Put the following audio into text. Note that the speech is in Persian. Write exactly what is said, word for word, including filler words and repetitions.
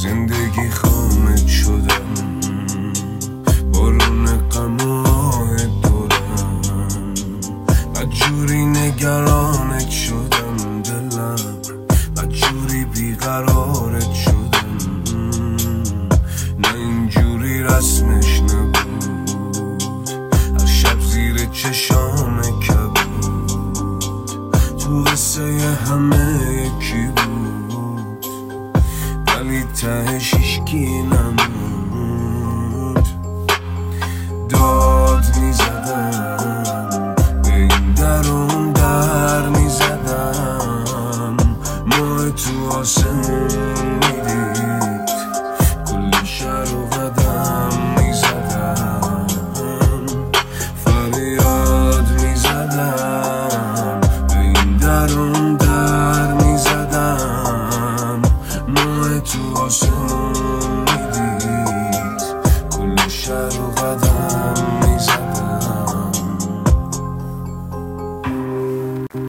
زندگی خامت شدم، بارون غم و آه دورم، بدجوری نگرانت شدم دلم، بدجوری بیقرارت شدم. نه اینجوری رسمش نبود، هر شب زیر چشام کبود، تو قصه همه یکی بود، ولی تهش هیچکی نمود. داد میزدم به این در و اون در میزدم، ماه تو آسمون میدید، کل شهر و قدم میزدم، فریاد میزدم به این در و اون در میزدم، ماه تو آسمون میدید، کل شهر و قدم